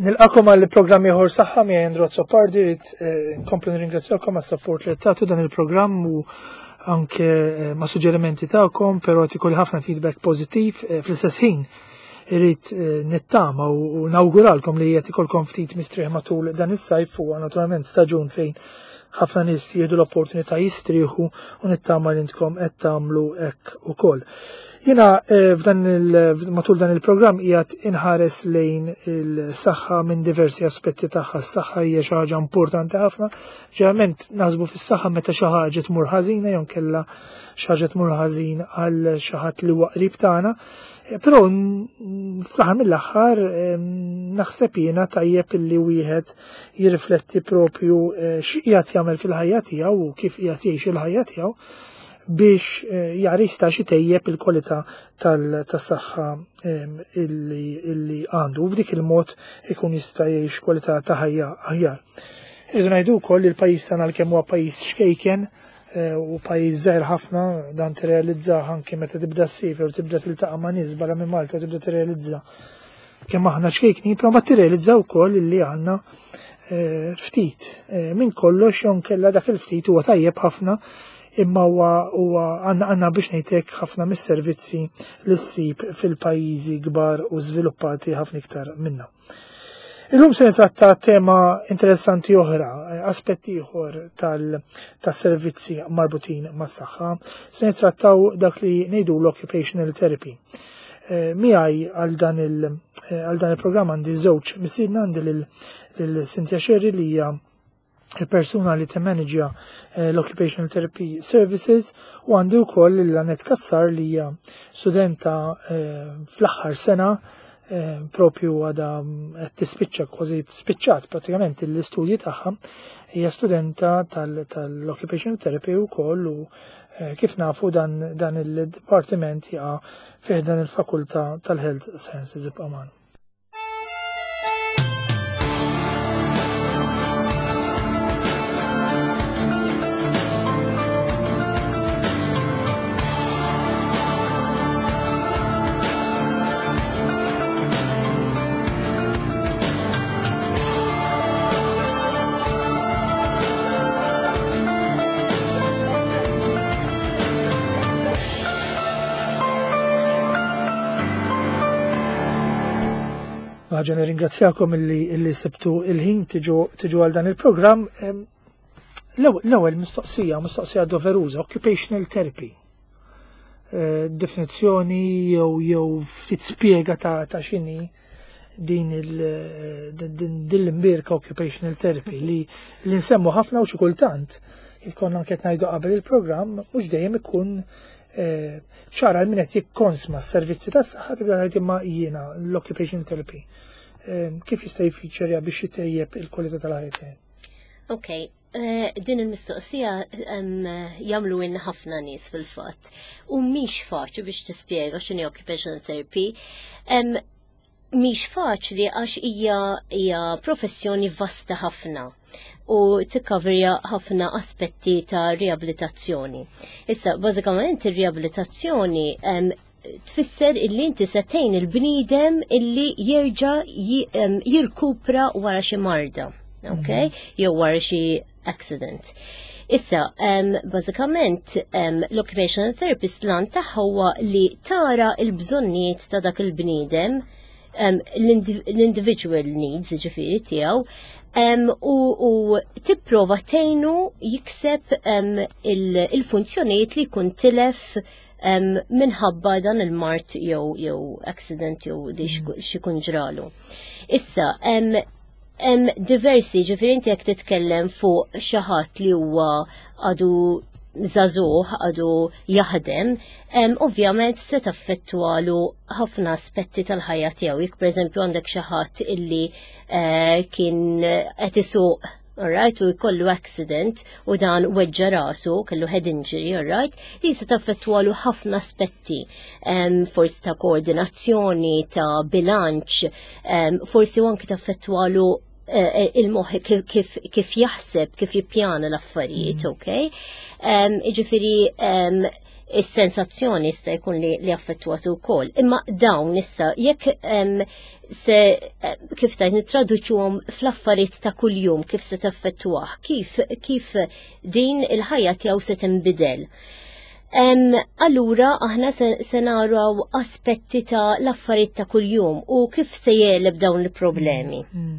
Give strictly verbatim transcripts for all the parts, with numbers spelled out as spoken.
Nilqakom għal programm ieħor saħħa mi Andrew Zoppardi, rrid nkomplu nirringrazzjakom għas-support li tagħtu dan il-programm u anke ma' suġġerimenti tagħkom, però tikolli ħafna feedback pożittiv. Fl-istess ħin irrid nittama u nawguralkom li qed ikolkom ftit mistrieħ matul dan is-sajf huwa naturalment staġun fejn ħafna nies jieħdu l-opportunità jistrieħu u nittama li intkom qed tagħmlu hekk ukoll. Jiena f'dan matul dan il-programm qiegħed inħares lejn il-saħħa minn diversi aspetti tagħha. S-saħħa hija xi ħaġa importanti ħafna. Ġeneralment naħsbu fis-saħħa meta xi ħaġa tmur ħażina jew kellha xi ħaġa tmur ħażin għal xi ħadd li huwa qrib tagħna. Però fl-aħħar mill-aħħar naħseb jiena tajjeb illi wieħed jirrifletti propju x'qiegħed jagħmel fil-ħajja tiegħu u kif qiegħed jgħix il-ħajja tiegħu biex jarista xitejjeb il-kwalità tas-saħħa illi għandu u b'dik il-mod ikun jista' jgħix kwalità ta' ħajja aħjar. Irridu ngħidu wkoll li l-pajjiż tagħna kemm huwa pajjiż xkejken u pajjiż żgħir ħafna dan tirrealizzah anke meta tibda ssifher u tibda tiltaqa' ma' nies barra minn Malta tibda tirrealizza kemm aħna xkejkni, però ma tirrealizza wkoll illi għandna ftit minn kollox jew kellha dak il-ftit huwa tajjeb ħafna imma huwa għandna biex ngħidlek ħafna mis-servizzi li ssib fil-pajjiżi kbar u żviluppati ħafna iktar minnha. Illum se nitratta tema interessanti oħra, aspetti ieħor tas-servizzi marbutin mas-saħħa, se nittrattaw dak li ngħidu l-occupational therapy. Miegħi għal dan il-programm għandi żewġ mistiedna għandi lil Cynthia Sherry li hija il-persuna li timmanagja l-Occupational Therapy Services u għandi wkoll l-Anet Kassar li hija studenta fl-aħħar sena propju għadha qed tispiċċa kważi spiċċat pratikament l-istudji tagħha hija studenta tal-Occupational Therapy wkoll u kif nafu dan il-dipartiment jaqa' fih dan il-Fakultà tal-Health Sciences b'Aman. Ħaġa nirringrazzjakom illi sebtu il-ħin tiġu għal dan il-programm. L-ewwel mistoqsija, mistoqsija doveruża, occupational therapy. Definizzjoni jew jew ftit spjega ta' x'inhi din l-imbirka occupational therapy li li nsemmu ħafna u xi kultant jkollna anke ngħidu qabel il-programm mhux dejjem ikun ċara l min qed jikkonsma s-servizzi tas-saħħa tibda tgħid imma jiena l-occupational therapy. Kif jista' jiffiċċerja biex jitejjeb il-kwalità tal-ħajja? Okay, din il-mistoqsija jagħmlu in ħafna nies fil-fatt. U mhix faċli biex tispjega x'inhi occupational therapy. Mhix faċli għax hija professjoni vasta ħafna u tikkaverja ħafna aspetti ta' riabilitazzjoni. Issa, bażikament ir-riabilitazzjoni tfisser illi inti se tgħin il-bniedem illi jerġa' jirkupra wara xi marda, okay? Jew wara xi accident. Issa, bażikament l-occupational therapist lan tagħha huwa li tara l-bżonnijiet ta' dak il-bniedem, l-individual needs ġifieri tiegħu, u tipprova tgħinu jikseb il-funzjonijiet li jkun tilef minħabba dan il-mart jew jew accident jew li xikun ġralu. Issa, hemm diversi ġifieri inti jekk titkellem fuq xi ħadd li huwa għadu żagħżugħ għadu jaħdem, ovvjament se taffettwalu ħafna aspetti tal-ħajja tiegħu. Jekk pereżempju għandek xi ħadd illi kien qed isuq alright, u jkollu accident u dan weġġa rasu, kellu head injury, alright, li se taffettwalu ħafna aspetti, um, forsi ta' koordinazzjoni, ta' bilanċ, um, forsi anke taffettwalu uh, il-moħ kif, kif, kif jaħseb, kif jippjana l-affarijiet, mm. ok? Um, Iġifieri, um, is-sensazzjoni jista' jkun li li affettwatu wkoll. Imma dawn issa jekk se kif tajt nittraduċuhom fl-affarijiet ta' kuljum kif se taffettwah, kif kif din il-ħajja tiegħu se tinbidel. Um, allura aħna se naraw aspetti ta' l-affarijiet ta' kuljum u kif se jeleb dawn il-problemi.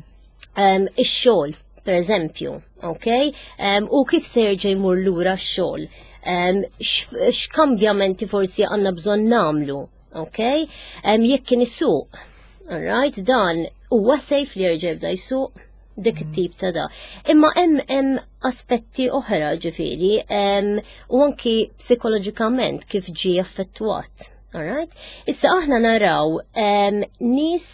Um, Ix-xogħol, per eżempju, ok? Um, u kif se jerġa' jmur lura x-xogħol. Um, X'kambjamenti forsi għandna bżonn nagħmlu, ok? Um, jekk kien is-suq, alright, dan huwa sejf li jerġa' jibda jsuq dik it-tip ta' da. Imma hemm hemm aspetti oħra ġifieri u anki psikoloġikament kif ġie affettwat. Alright? Issa aħna naraw nies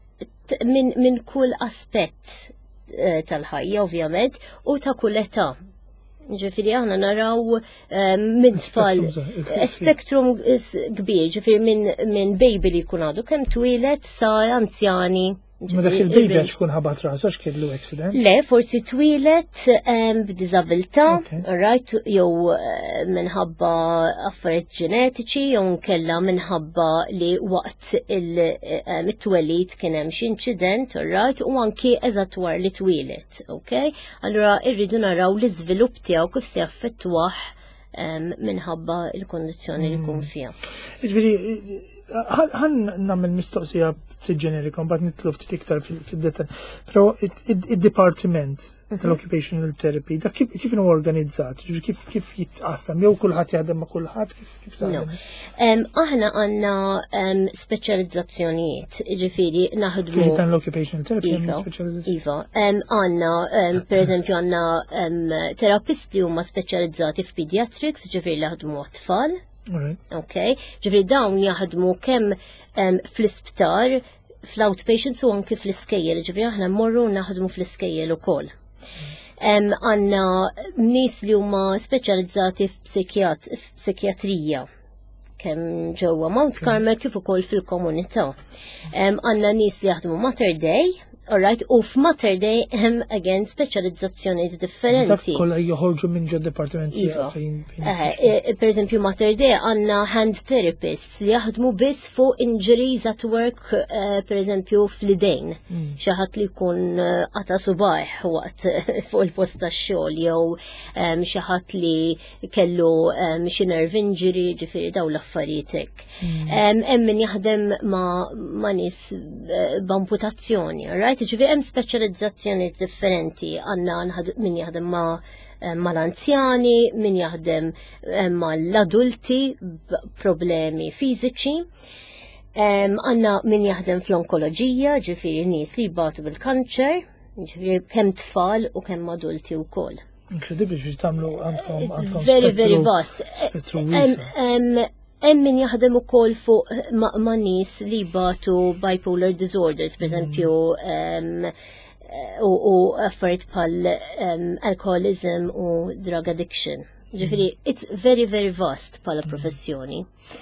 minn min kull aspett tal-ħajja ovvjament u ta' kull età. Ġifieri aħna naraw minn tfal spektrum kbir, ġifieri minn min baby li jkun għadu kemm twilet sa anzjani. Ma dak il-baby għax kun ħabat rasu, għax kellu accident? Le, forsi twilet b'diżabilità, right, jew minħabba affarijiet ġenetiċi, jew nkella minħabba li waqt il-twelid kien hemm xi inċident, right, u anki eżatt war li twilet, ok? Allura irridu naraw l-iżvilupp tiegħu kif se jaffettwah minħabba il-kondizzjoni li jkun fiha. Ġifieri, ħan nagħmel mistoqsija ftit ġenerikom, bad nitlu ftit iktar fid-detal. Però id-dipartiment tal-occupational therapy, da kif inhu organizzat? Kif kif jitqassam? Jew kulħadd jaħdem ma' kulħadd? Kif taħdem? Aħna għandna speċjalizzazzjonijiet, ġifieri naħdmu. Fih tal-occupational therapy hemm speċjalizzazzjoni. Iva, għandna pereżempju għandna terapisti huma speċjalizzati f'pediatrics, ġifieri li jaħdmu għat-tfal. Ok, ġifiri dawn jaħdmu kemm fl-isptar, fl-outpatients u anki fl-iskejjel, ġifiri aħna morru naħdmu fl-iskejjel ukoll. Għandna nies li huma speċjalizzati f'psikjatrija kemm ġewwa Mount Carmel kif ukoll fil-komunità. Għandna nies li jaħdmu Mater Dei. Alright, u f'Mater Dei hemm again speċjalizzazzjonijiet differenti. Dak kollha joħorġu minn ġo dipartimenti fejn. Per eżempju Mater Dei għandna hand therapists li jaħdmu biss fuq injuries at work, per eżempju fl-idejn. Xi ħadd li jkun qata subaħ waqt fuq il-post tax-xogħol jew xi ħadd li kellu xi nerve injury, ġifieri dawn l-affarijiet hekk. Hemm min jaħdem ma' nies b'amputazzjoni, right? Ġifieri hemm speċjalizzazzjoni differenti, għandna min jaħdem ma' mal-anzjani, min jaħdem mal-adulti b'problemi fiżiċi, għandna min jaħdem fl-onkoloġija, ġifieri nies li jbatu bil-kanċer, ġifieri kemm tfal u kemm adulti wkoll. Inkredibbli biex tagħmlu għandkom very very vast. Hemm min jaħdem ukoll fuq ma' nies li jbatu bipolar disorders, pereżempju, u affarijiet bħal alcoholism u drug addiction. Ġifieri, it's very very vast bħala professjoni.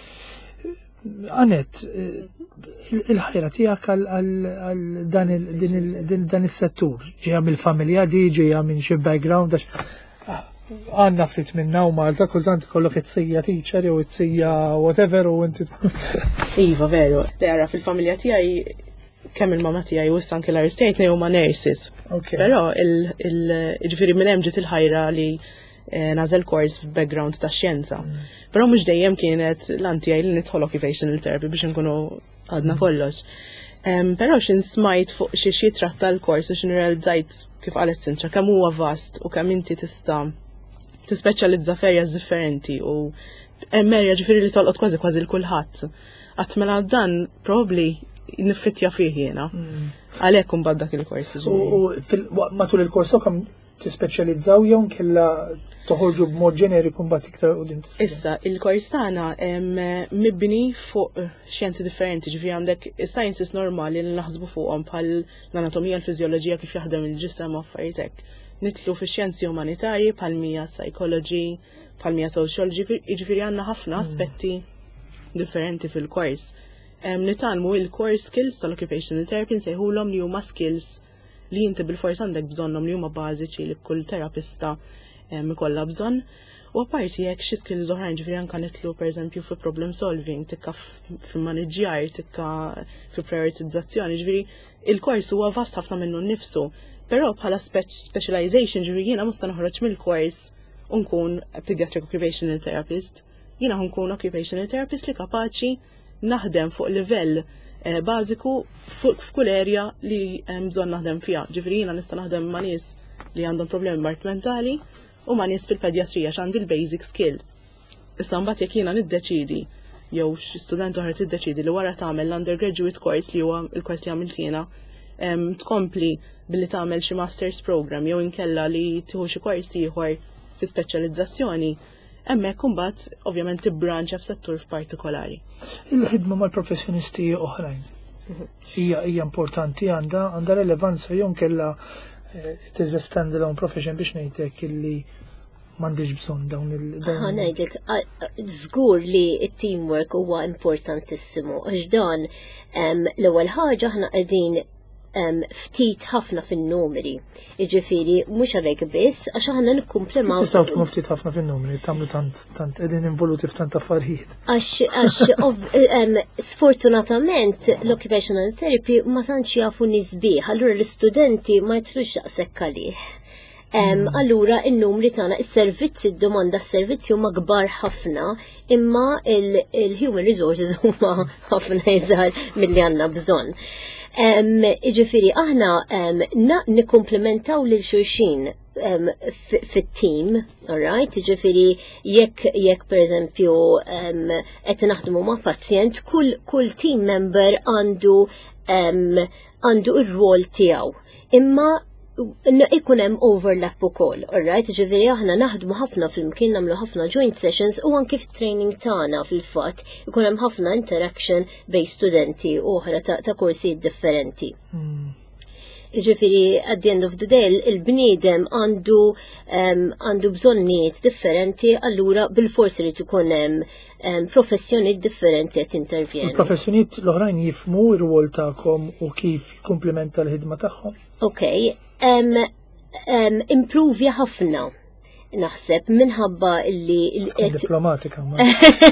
Anet, il-ħajra tiegħek għal dan is-settur, ġejja mill-familja di, ġejja minn xi background għax għanna ftit minna u Malta, kultant kollok it-sija teacher jew it-sija whatever u inti. Iva, veru. Dera fil-familja tiegħi kemm il-mama tiegħi u issa anke l-Irish State huma nurses. Però ġifieri minn hemm ġiet il-ħajra li nażel kors f'background ta' xjenza. Però mhux dejjem kienet l-an tiegħi li nidħol occupational therapy biex inkunu għadna kollox. Però xin smajt fuq xi xi tratta l-kors u xin realizzajt kif qalet Sintra kemm huwa vast u kemm inti tista' tispeċjalizza f'areas differenti u hemm area ġifieri li tolqot kważi kważi l-kulħadd. Qatt mela dan probably niffitja fih jiena. Għalhekk imbagħad dak il-kors. U matul il-kors kemm tispeċjalizzaw jew nkella toħorġu b'mod ġeneriku mbagħad iktar qudiem. Issa, il-kors tagħna mibni fuq xjenzi differenti, ġifieri għandek is-sciences normali li naħsbu fuqhom bħal l-anatomija, l-fiżjoloġija kif jaħdem il-ġisem u affarijiet hekk. Nitlu fi xjenzi umanitarji bħal mija psychology, bħal mija sociology, ġifieri għandna ħafna aspetti differenti fil-kors. Nitalmu il-core skills tal-occupational therapy nsejħulhom li huma skills li inti bil-fors għandek bżonnhom li huma bażiċi li kull terapista ikollha bżonn. U apparti jekk xi skills oħrajn ġifieri anke nitlu pereżempju fi problem solving, tikka fil-maniġjar, tikka fi prioritizzazzjoni, ġifieri il-kors huwa vast ħafna minnu nnifsu. Però bħala specialization ġifieri jiena mhux se noħroġ mill-kors u nkun pediatric occupational therapist. Jiena nkun occupational therapist li kapaċi naħdem fuq livell bażiku f'kull area li hemm bżonn naħdem fiha. Ġifieri jiena nista' naħdem ma' nies li għandhom problemi martmentali u ma' nies fil-pedjatrija x'għandi l-basic skills. Issa mbagħad jekk jiena niddeċidi jew xi student oħra tiddeċidi li wara tagħmel l-undergraduate course li huwa l-kors li għamilt jiena tkompli billi tagħmel xi masters program jew inkella li tieħu xi kors ieħor fi speċjalizzazzjoni, hemmhekk imbagħad ovvjament tibbranċa f'settur f'partikolari. Il-ħidma mal-professjonisti oħrajn hija hija importanti għandha għandha relevanza jew kellha tiża stand-alone profession biex ngħidlek illi m'għandix bżonn dawn il- Ħa ngħidlek żgur li t-teamwork huwa importantissimu għax dan l-ewwel ħaġa aħna qegħdin ftit ħafna fin-numeri. Jiġifieri mhux għalhekk biss għax aħna nikkumplemaw. Tistgħu tkunu ftit ħafna fin-numeri, tagħmlu tant tant qegħdin involuti f'tant affarijiet. Għax għax sfortunatament l-occupational therapy ma tantx jafu nisbih, allura l-istudenti ma jitrux daqshekk għalih. Allura in-numri tagħna is-servizzi d-domanda s-servizzi huma kbar ħafna, imma il-human resources huma ħafna iżgħar milli għandna bżonn. Ġifieri aħna nikkumplementaw lil xulxin fit-team, alright? Ġifieri jekk jekk pereżempju qed naħdmu ma' pazjent, kull kull team member għandu għandu ir-rwol tiegħu. Imma ikun hemm overlap ukoll, alright? Ġifieri aħna naħdmu ħafna flimkien nagħmlu ħafna joint sessions u anke fit-training tagħna fil-fatt ikun hemm ħafna interaction bejn studenti oħra ta' korsijiet differenti. Ġifieri at the end of the day il-bniedem għandu għandu bżonnijiet differenti, allura bil-forsi li tkun hemm professjonijiet differenti qed intervjenu. Il-professjonijiet l-oħrajn jifhmu r-rwol tagħkom u kif jikkumplementa l-ħidma tagħhom? Okay. Um, um, improvja ħafna naħseb minħabba illi diplomatika ma.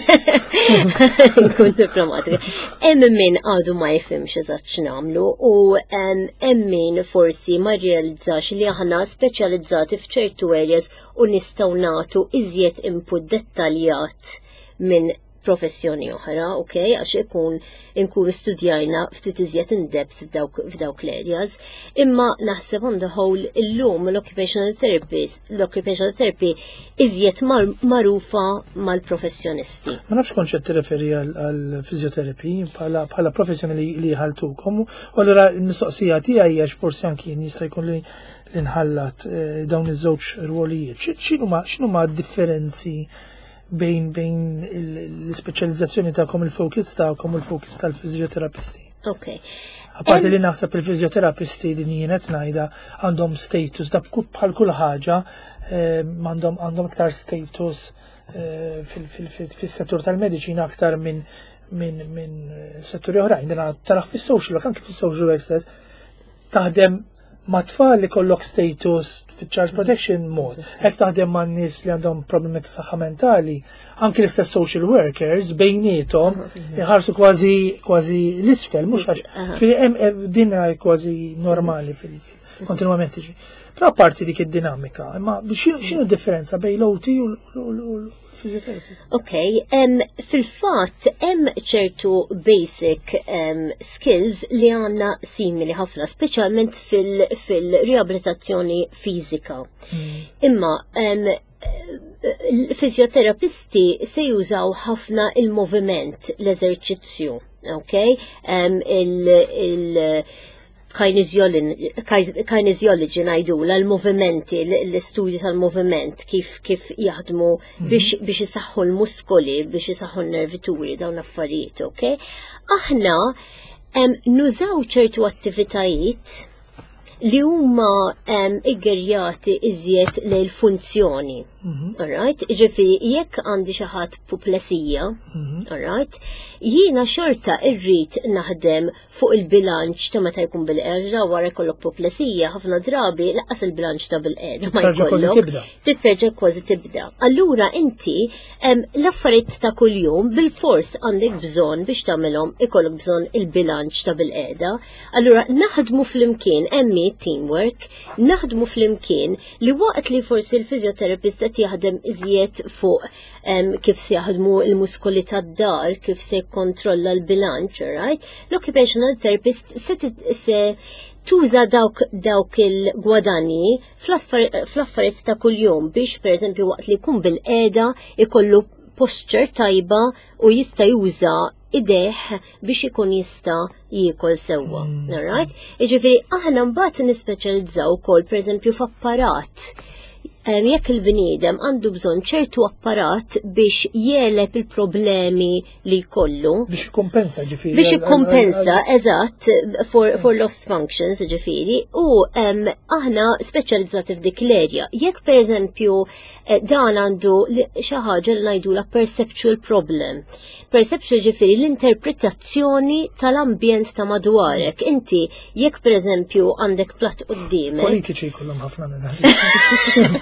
Nkun diplomatika. Hemm min għadu ma jifhimx eżatt x'nagħmlu u hemm min forsi ma rrealizzax li aħna speċjalizzati f'ċertu areas u nistgħu nagħtu iżjed input dettaljat minn professjoni oħra, ok, għax ikun inkunu studjajna ftit iżjed in-depth f'dawk f'dawk l-areas, imma naħseb on the whole illum l-occupational therapist, l-occupational therapy iżjed magħrufa mal-professjonisti. Ma nafx konċett tirreferi għal physiotherapy bħala professjoni li ħaltukom, u allura l-mistoqsija tiegħi għax forsi anki jista' jkun li nħallat dawn iż-żewġ rwolijiet. X'inhuma d-differenzi bejn bejn l-speċjalizzazzjoni tagħkom il-focus tagħkom u l-focus tal-fiżjoterapisti. Okay. Apparti li naħseb il-fiżjoterapisti din jien qed ngħidha għandhom status da bħal kull ħaġa għandhom għandhom iktar status fis-settur tal-mediċina aktar minn minn minn setturi oħrajn. Dina taraħ fis-social anke fis-social work taħdem ma' tfal li kollok status fit-child protection mod. Hekk taħdem ma' nies li għandhom problemi ta' saħħa mentali, anke l-istess social workers bejnietom iħarsu kważi kważi l-isfel, mhux għax din kważi normali fil-kontinwament tiġi. Però apparti dik id-dinamika, imma x'inhu d-differenza bejn l-O T u l-physiotherapy? Ok, fil-fatt hemm ċertu basic skills li għandna simili ħafna, speċjalment fil-riabilitazzjoni fizika. Imma l-fizioterapisti se jużaw ħafna il-moviment, l-eżerċizzju, ok? il Kinesiology ngħidula l-movimenti, l-istudju tal-moviment, kif kif jaħdmu biex biex isaħħu l-muskoli, biex isaħħu n-nervituri dawn affarijiet, ok? Aħna nużaw ċertu attivitajiet li huma iggerjati iżjed lejn funzjoni. Alright? Ġifieri jekk għandi xi ħadd puplesija, alright? Jiena xorta irrid naħdem fuq il-bilanċ ta' meta jkun bil-qerġa wara jkollok puplesija, ħafna drabi laqas il-bilanċ ta' bil-qerġa ma jkollok. Titterġa' kważi tibda. Allura inti l-affarijiet ta' kuljum bil-fors għandek bżonn biex tagħmilhom ikollok bżonn il-bilanċ ta' bil-qiegħda. Allura naħdmu flimkien hemm teamwork, naħdmu flimkien li waqt li forsi l-fizjoterapist qed jaħdem iżjed fuq kif se jaħdmu l-muskoli tad-dar, kif se jikkontrolla l-bilanċ, right? L-occupational therapist se tuża dawk dawk il-gwadanji fl-affarijiet ta' kuljum biex pereżempju waqt li jkun bil-qiegħda ikollu posture tajba u jista' juża ideħ biex ikun jista' jiekol sewwa, alright? Jiġifieri aħna mbagħad nispeċjalizzaw ukoll pereżempju f'apparat. Jekk il-bniedem għandu bżonn ċertu apparat biex jeleb il-problemi li jkollu. Biex jikkompensa ġifieri. Biex jikkompensa, eżatt, for, for lost functions ġifieri. U um, aħna speċjalizzati f'dik l-erja. Jekk pereżempju dan għandu xi ħaġa li ngħidula perceptual problem. Perceptual ġifieri l-interpretazzjoni tal-ambjent ta' madwarek. Inti jekk pereżempju għandek platt quddiemek. Politiċi jkollhom ħafna minn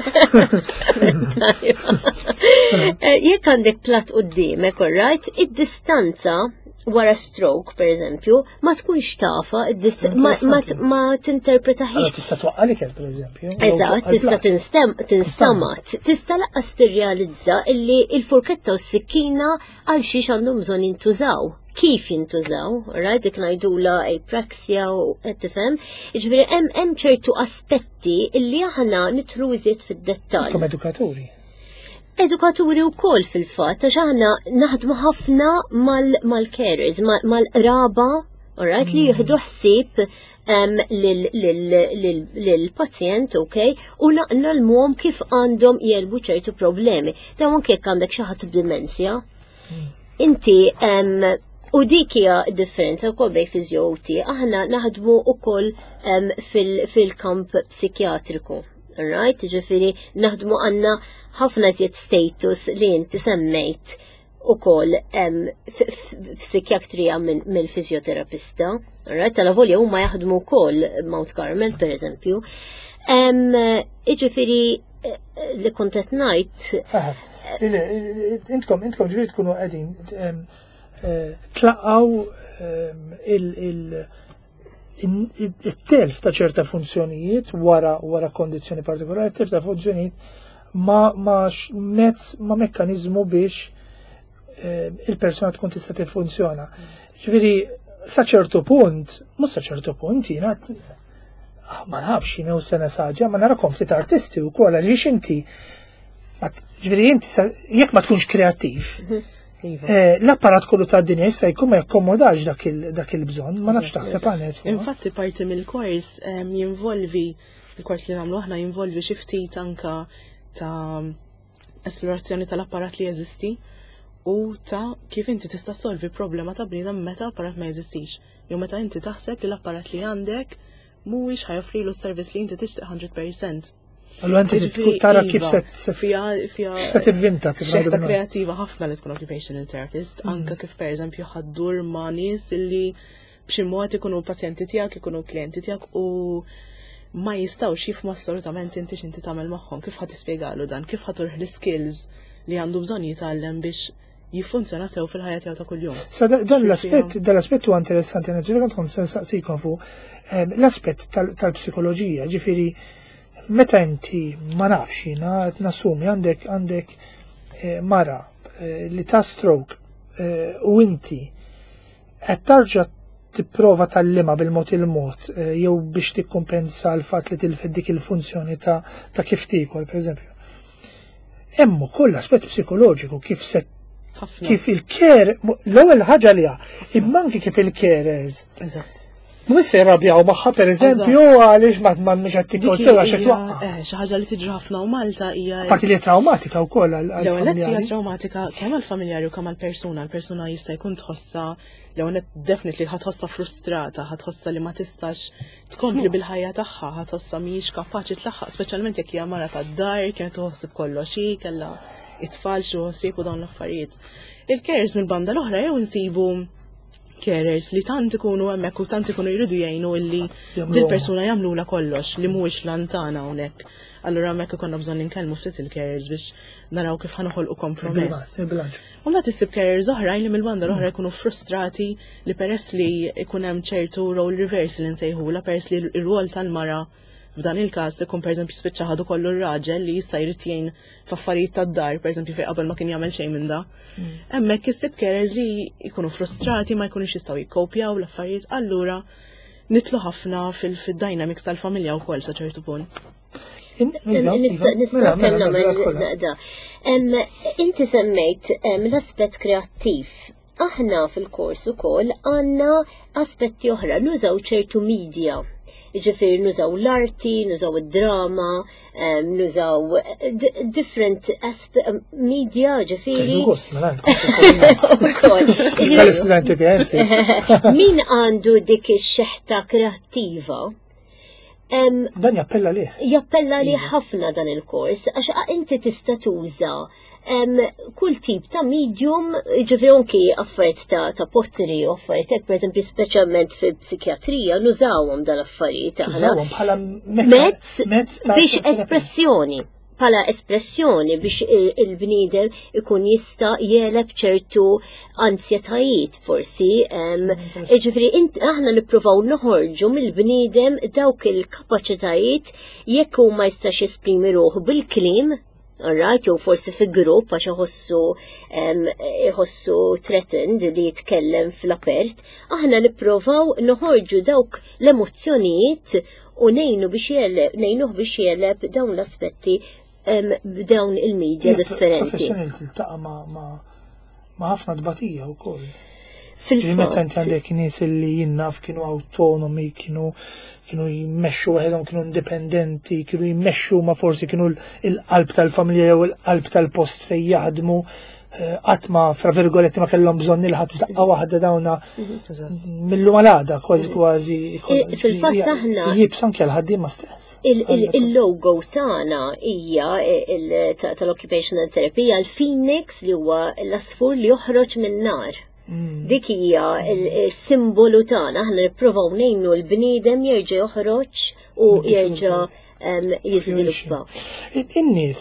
Jekk għandek platt qudiemek, alright, id-distanza wara stroke, per eżempju, ma tkunx tafa, ma tinterpretaħix. Tista' twaqqal ikel, per eżempju. Eżatt, tista' tinstamat, tista' laqqas tirrealizza illi il-furketta u s-sikkina għal xiex għandhom bżonn jintużaw. Kif jintużaw, right? Dik ngħidula apraxia u qed tifhem. Jiġifieri hemm hemm ċertu aspetti illi aħna nitru iżjed fid-dettall. Kom edukaturi. Edukaturi wkoll fil-fatt għax aħna naħdmu ħafna mal-carers, mal-qraba, alright, li jieħdu ħsieb lill-pazjent, okay, u naqnalmuhom kif għandhom jelbu ċertu problemi. Ta' anke jekk għandek xi ħadd b'dimensja. Inti u dik hija differenza wkoll bejn fiżjoti, aħna naħdmu wkoll fil-kamp psikjatriku. Right? Ġifieri naħdmu għandna ħafna żied status li inti semmejt ukoll f'psikjatrija mill-fiżjoterapista. Right? Tal-avolja huma jaħdmu wkoll Mount Carmel pereżempju. Jiġifieri li kont qed ngħid. Intkom intkom ġifieri tkunu qegħdin tlaqgħu il- il-telf ta' ċerta funzjonijiet wara wara kondizzjoni partikolari, telf ta' funzjonijiet ma' mezz ma' mekkanizmu biex il-persona tkun tista' tiffunzjona. Ġifieri sa' ċertu punt, mhux sa' ċertu punt jiena ma nafx jiena u sena saġa, ma narakom ftit artisti wkoll għaliex inti ġifieri inti jekk ma tkunx kreattiv. L-apparat kollu ta' dinja jista' jkun ma jakkomodax dak il-bżonn, ma nafx taħseb għanet. Infatti parti mill-kors jinvolvi, il-kors li nagħmlu aħna jinvolvi xi ftit anka ta' esplorazzjoni tal-apparat li jeżisti u ta' kif inti tista' solvi problema ta' bniedem meta apparat ma jeżistix. Jew meta inti taħseb li l-apparat li għandek mhuwiex ħajoffrilu s-servizz li inti tixtieq one hundred percent. Allora inti tara kif se tivvinta kif xekta kreativa ħafna li tkun occupational therapist, anke kif pereżempju ħaddur ma' nies illi b'xi mod ikunu pazjenti tiegħek, ikunu klijenti tiegħek u ma jistgħux jifhmu assolutament inti x'inti tagħmel magħhom, kif ħadd tispjegalu dan, kif ħadd turħ l-skills li għandu bżonn jitgħallem biex jiffunzjona sew fil-ħajja tiegħu ta' kuljum. Sa dan l-aspett dal-aspett huwa interessanti, ġifieri kont nsaqsikom fuq l-aspett tal-psikoloġija, ġifieri meta inti ma nafx jiena qed nassumi għandek għandek mara li ta' stroke u inti qed tarġa' tipprova tallima bil-mod il-mod jew biex tikkumpensa l-fatt li tilfed dik il-funzjoni ta' ta' kif tikol pereżempju. Hemm ukoll aspett psikoloġiku kif se kif il-care l-ewwel ħaġa li imma anke kif il-carers. Eżatt. Mhux se rabjaw magħha pereżempju għaliex ma m'hemmx qed tikkol sew għax qed Eh, xi ħaġa li tiġri ħafna u Malta hija. Parti li traumatika wkoll L-ewwel hija traumatika kemm għall-familjari u kemm għall-persuna, l-persuna jista' jkun tħossha l-ewwel definitely ħatħossha frustrata, ħatħossa li ma tistax tkompli bil-ħajja tagħha, ħatħossa mhijiex kapaċi tlaħħaq, speċjalment jekk hija mara tad-dar, kienet tħossib kollox hi, kellha it-tfal xi ħossib u dawn l-affarijiet. Il-carers mill-banda l-oħra jew insibu carers li tant ikunu hemmhekk u tant ikunu jridu jgħinu illi dil-persuna jagħmlula kollox li mhuwiex lantana hawnhekk. Allura hemmhekk ikollna bżonn ninkellmu ftit il-carers biex naraw kif ħanoħolqu kompromess. U mbagħad issib carers oħrajn li mill-banda l-oħra jkunu frustrati li peress li ikun hemm ċertu role reverse li nsejħula peress li r-rwol tal-mara f'dan il-każ ikun pereżempju spiċċa ħadu kollu r-raġel li jista' jrid jgħin f'affarijiet tad-dar, pereżempju fejn qabel ma kien jagħmel xejn minn da. Hemmhekk issib carers li jkunu frustrati ma jkunux jistgħu jikkopjaw l-affarijiet, allura nitlu ħafna fil-dynamics tal-familja wkoll sa ċertu punt. Nista' kellna naqda. Inti semmejt l-aspett kreattiv. Aħna fil-kors ukoll għandna aspetti oħra, nużaw ċertu media. Ġifieri nużaw l-arti, nużaw id-drama, nużaw different media ġifieri. Min għandu dik ix-xeħta kreattiva? Dan jappella lih. Jappella lih ħafna dan il-kors, għax inti tista' tuża kull tip ta' medium, ġifri anki affarijiet ta' ta' pottery u affarijiet hekk pereżempju speċjalment fil-psikjatrija nużawhom dan affarijiet aħna. Bħala mezz biex espressjoni. Bħala espressjoni biex il-bniedem ikun jista' jeleb ċertu ansjetajiet forsi. Ġifri aħna nippruvaw noħorġu mill-bniedem dawk il-kapaċitajiet jekk hu ma jistax esprimi ruħu bil-kliem. Alright, jew forsi fi grupp għax iħossu iħossu threatened li jitkellem fl-apert, aħna nipprovaw noħorġu dawk l-emozzjonijiet u nejnu biex jeleb, nejnuh biex jeleb dawn l-aspetti b'dawn il-medja differenti. Professjoni tiltaqa' ma' ħafna dbatija wkoll. Fil-fatt inti għandek nies li jinnaf kienu autonomi, kienu kienu jimmexxu waħedhom, kienu indipendenti, kienu jimmexxu ma forsi kienu l-qalb tal-familja jew il-qalb tal-post fejn jaħdmu, qatt ma fra virgoletti ma kellhom bżonn nilħad f'daqqa waħda dawna millu malada kważi kważi. Fil-fatt aħna jibs anke l-ħaddiema stess. Il-logo tagħna hija tal-occupational therapy l-Phoenix li huwa l-asfur li joħroġ min-nar. Dik hija s-simbolu tagħna, aħna nippruvaw ngħinu l-bniedem jerġa' joħroġ u jerġa' jiżviluppa. In-nies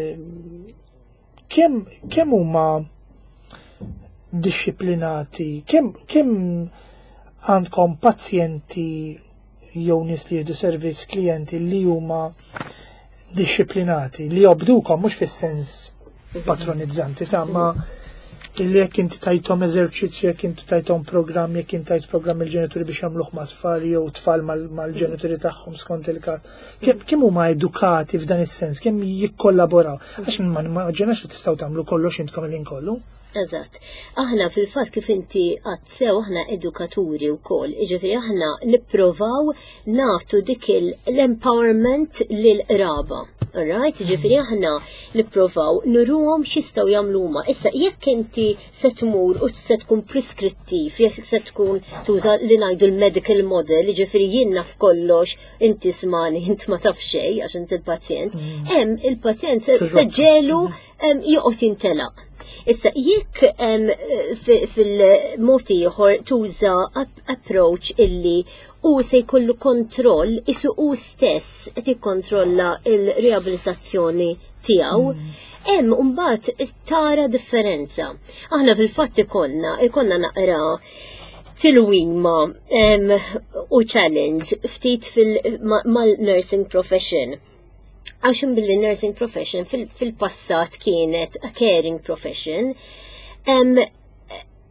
kemm kemm huma dixxiplinati, kemm kemm għandkom pazjenti jew nies li jieħdu servizz klijenti li huma dixxiplinati, li jobdukom mhux fis-sens patronizzanti ta' ma illi jekk inti tajthom eżerċizzju, jekk inti tajthom programm, jekk inti tajt programm il-ġenituri biex jagħmluh ma' tfal jew tfal mal-ġenituri tagħhom skont il-każ. Kemm huma edukati f'dan is-sens, kemm jikkollaboraw? Għax ma nimmaġinax li tistgħu tagħmlu kollox intkom il kollu. Eżatt. Aħna fil-fatt kif inti qatt sew aħna edukaturi wkoll. Jiġifieri aħna nipprovaw nagħtu dik l-empowerment lil qraba. Alright, ġifiri aħna nipprovaw nuruhom x'jistgħu jagħmlu huma. Issa jekk inti se tmur u se tkun preskrittiv, jekk se tkun tuża li ngħidu l-medical model, ġifiri jien naf kollox, inti smani, int ma taf xejn għax inti l-pazjent, hemm il-pazjent se ġelu joqgħod jintelaq. Issa jekk fil-mod ieħor tuża approach illi u se jkollu kontroll, isu u stess qed jikkontrolla il-riabilitazzjoni tiegħu, hemm mbagħad tara differenza. Aħna fil-fatt ikollna ikollna naqra tilwima u challenge ftit mal-nursing profession. Għaxin billi nursing profession fil-passat kienet a caring profession.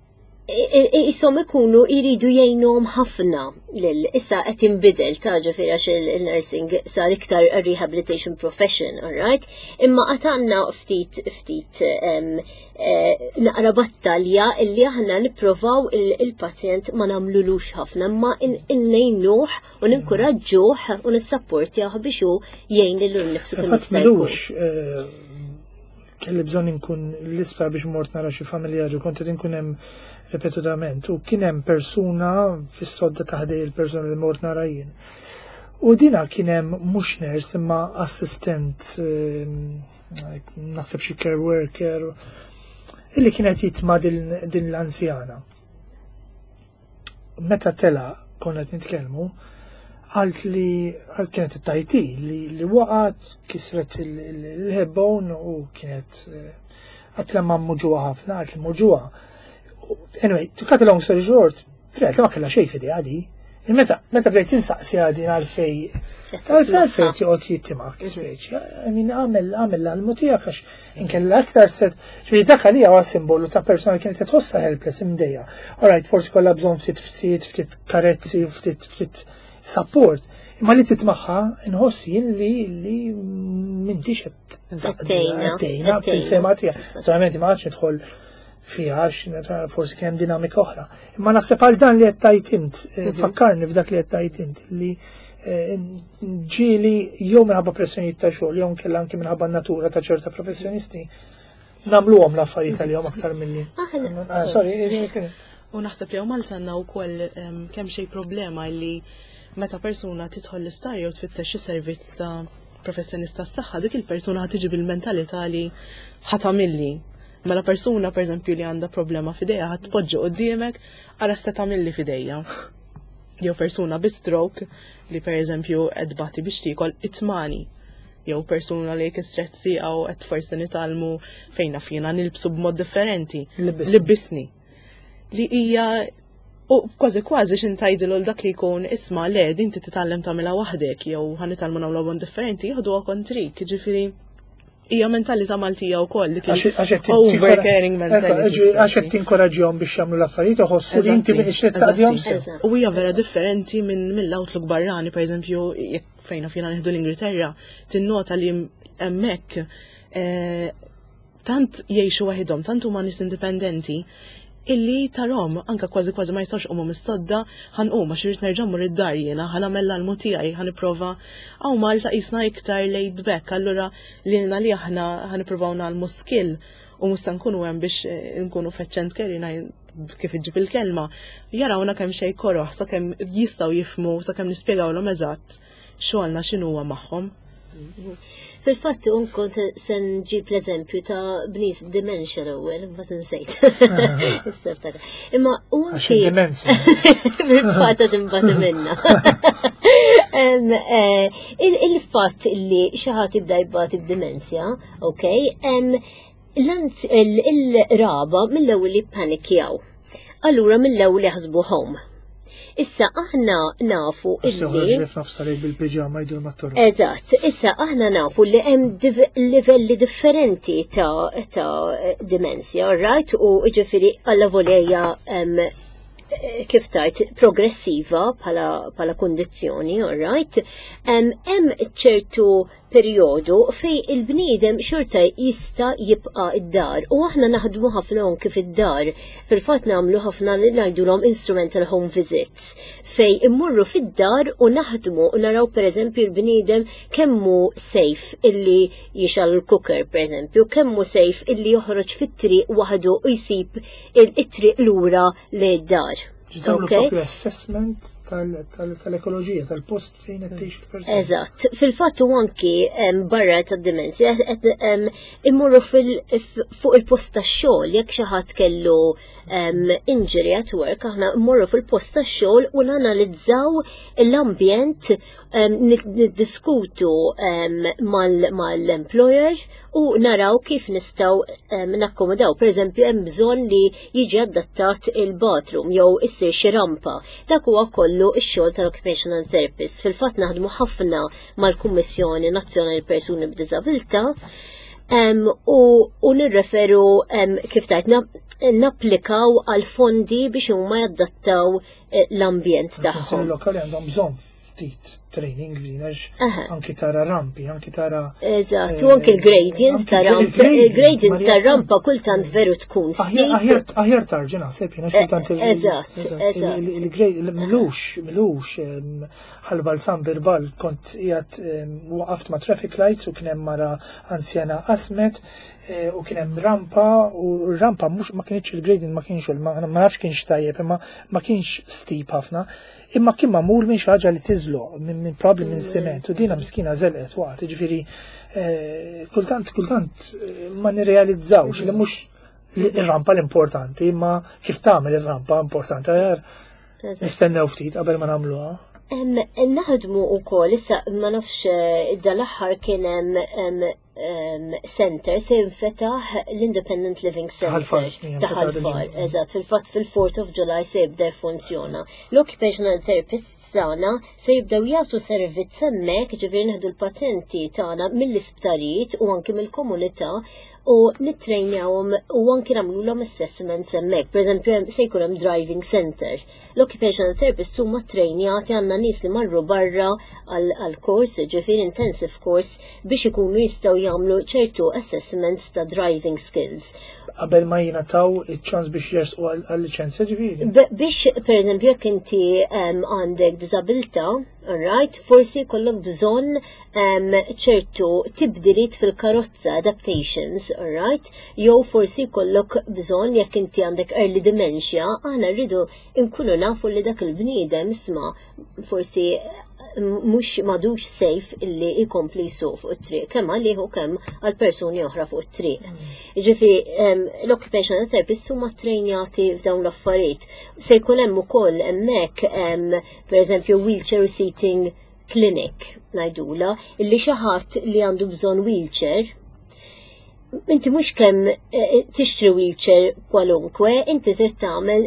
jisom ikunu jridu jgħinhom ħafna lil issa qed inbidel ta' ġifieri għax il-nursing sar iktar rehabilitation profession, all right? Imma qatt għandna ftit ftit naqra battalja illi aħna nipprovaw il-pazjent ma nagħmlulux ħafna, imma innejnuh u ninkoraġġuh u nissapportjah biex hu jgħin lil nnifsu kemm jista' jkun. Kelli bżonn inkun l-isfa biex mort nara xi familjari, kont qed inkun hemm repetutament u kien hemm persuna fis-sodda taħdej il-persuna li mort nara jien. U dina kien hemm mhux ners imma assistent, naħseb xi care worker, illi kienet jitma' din l-anzjana. Meta tela konna qed nitkellmu, għalt li għalt kienet it-tajti li waqgħet kisret il-hebbon u kienet għat lemma mmuġuha ħafna, għalt li mmuġuha. Anyway, to cut a long story short, realtà ma kellha xejn fidi għadi. Meta meta bdejt insaqsi għadi għalfej għalfej tiqgħod jittimak, speċi. Għamel għamel l-almu tiegħek għax inkella aktar set, ġifieri dak għalija huwa simbolu ta' persuna li kienet tħossha helpless imdejja. All right, forsi kollha bżonn ftit ftit, ftit karezzi, ftit ftit support. Imma li titmaħħa nħossin li li m'intix qed fil-fema tiegħek. Naturalment ma għadx nidħol fiha forsi kien hemm dinamika oħra. Imma naħseb għal dan li qed tajt int, fakkarni f'dak li qed tajt int li ġieli jew minħabba pressjonijiet ta' xogħol jew kellha anke minħabba natura ta' ċerta professjonisti nagħmluhom l-affarijiet għalihom aktar milli. U naħseb li Malta għandna wkoll kemm xejn problema li meta persuna tidħol l-istarja u tfittex xi servizz ta' professjonista s-saħħa, dik il-persuna ħad tiġi bil-mentalità li ħatamilli. Mela persuna pereżempju li għandha problema f'idejha ħadd tpoġġi quddiemek ara se tagħmilli f'idejja. Jew persuna bi stroke li pereżempju qed bati biex tikol itmani. Jew persuna li kisret sieqa u qed forsi nitalmu fejn naf jiena nilbsu b'mod differenti. Libbisni. Li hija u kważi kważi x'intajdilu l dak li jkun isma' le din titgħallem tagħmilha waħdek jew ħanitalmu nagħmlu bond differenti jieħduha kontrik, ġifieri hija mentalità Maltija wkoll dik overcaring mentality. Għax qed tinkoraġġjhom biex jagħmlu l-affarijiet uħossu li inti m'iniex qed taqdihom. U hija vera differenti minn mill-outlook barrani, pereżempju jekk fejn fina nieħdu l-Ingilterra, tinnota li hemmhekk tant jgħixu waħedhom, tant huma nies indipendenti illi tarom anka kważi kważi ma jistgħux qomhom is-sodda ħanqum għax irid nerġa' mmur id-dar jiena ħanagħmel l-almu tiegħi ħanipprova hawn Malta qisna iktar laid back, allura lilna li aħna ħanippruvaw nagħmlu skill u mhux se nkunu hemm biex nkunu feċċent kerina kif iġġib il-kelma. Jarawna kemm xejn koroħ sakemm jistgħu jifhmu sakemm nispjegawlhom eżatt xogħolna x'inhuwa magħhom. Fil-fatt unkont se nġib l-eżempju ta' bnies b'dimensja l-ewwel, ma tinsejt. Imma u anki fil-fatt qed imbagħad minna. Il-fatt li xi ħadd jibda jibgħat b'dimensja, okay, il-raba mill-ewwel li ppanikjaw. Allura mill-ewwel jaħsbu home. Issa aħna nafu illi Eżatt, issa aħna nafu li hemm livelli differenti ta' ta' dimensja, right? U ġifieri alla volejja kif tajt progressiva bħala kondizzjoni, all right? Hemm ċertu perjodu fej il-bniedem xorta jista' jibqa' id-dar u aħna naħdmu ħafna kif id-dar. Fil-fatt nagħmlu ħafna li ngħidulhom instrumental home visits fej immorru fid-dar u naħdmu u naraw pereżempju l-bniedem kemmu safe illi jixal il-cooker pereżempju, kemmu safe illi joħroġ fit-triq waħdu u jsib it-triq lura lid-dar. Ġdamlu propju assessment tal-ekoloġija, tal-post fejn qed tgħix il-persuna. Eżatt. Fil-fatt u anki barra tad-dimensja immorru fuq il-post tax-xogħol jekk xi ħadd kellu injury at work, aħna immorru fil-post tax-xogħol u nanalizzaw l-ambjent niddiskutu mal-employer u naraw kif nistgħu nakkomodaw. Pereżempju hemm bżonn li jiġi adattat il-bathroom jew issir xi rampa. Dak huwa kollu x-xogħol tal-occupational therapist. Fil-fatt naħdmu ħafna mal-Kummissjoni Nazzjonali Persuni b'Diżabilità u nirreferu kif tajt napplikaw għal fondi biex huma jaddattaw l-ambjent tagħhom. Il-lokali għandhom bżonn ftit training għax anki tara rampi, anki tara. Eżatt, u anki l-gradients ta' rampa, il-gradient ta' rampa kultant veru tkun steep. Aħjar tarġi naħseb jiena kultant. Eżatt, eżatt. Il-milux, milux ħalbal birbal kont qiegħed waqaft ma' traffic lights u kien hemm mara anzjana qasmet u kien hemm rampa u r-rampa mhux ma kienx il-gradient ma kienx ma nafx kienx tajjeb imma ma kienx steep ħafna. Imma kien mamur minn xaġa li tiżloq minn problem minn sement u dina miskina żelqet waqt, ġifieri kultant kultant ma nirrealizzawx li mhux ir-rampa l-importanti, imma kif tagħmel ir-rampa importanti għar nistennew ftit qabel ma nagħmluha. Naħdmu wkoll issa ma nafx dal-aħħar kien hemm center se jinfetaħ l-Independent Living Center ta' Ħalfar, eżatt, fil-fatt fil-fourth of July se jibda jfunzjona. L-occupational therapists tagħna se jibdew jagħtu servizz hemmhekk, ġifieri nieħdu l-pazjenti tagħna mill-isptarijiet u anke mill-komunità u nittrejnjawhom u anke nagħmluhom assessments hemmhekk. Pereżempju se jkun hemm driving center. L-occupational therapists huma trejnjati għandna nies li marru barra għal kors, ġifieri intensive course biex ikunu jistgħu jagħmlu ċertu assessments ta' driving skills. Qabel ma jingħataw iċ-ċans biex jersqu għall-liċenzja ġifieri. Biex pereżempju jekk inti għandek disabilità, alright, forsi jkollok bżonn ċertu tibdiliet fil-karozza, adaptations, alright, jew forsi jkollok bżonn jekk inti għandek early dementia, aħna rridu nkunu nafu li dak il-bniedem isma' forsi mux madux safe illi ikompli jisuq fuq it-triq, kemm għalih u kemm għal persuni oħra fuq it-triq. Ġifieri l-occupational therapists huma trejnjati f'dawn l-affarijiet. Se jkun hemm ukoll hemmhekk pereżempju wheelchair seating clinic ngħidula, illi xi ħadd li għandu bżonn wheelchair. Inti mhux kemm tixtri wheelchair kwalunkwe, inti trid tagħmel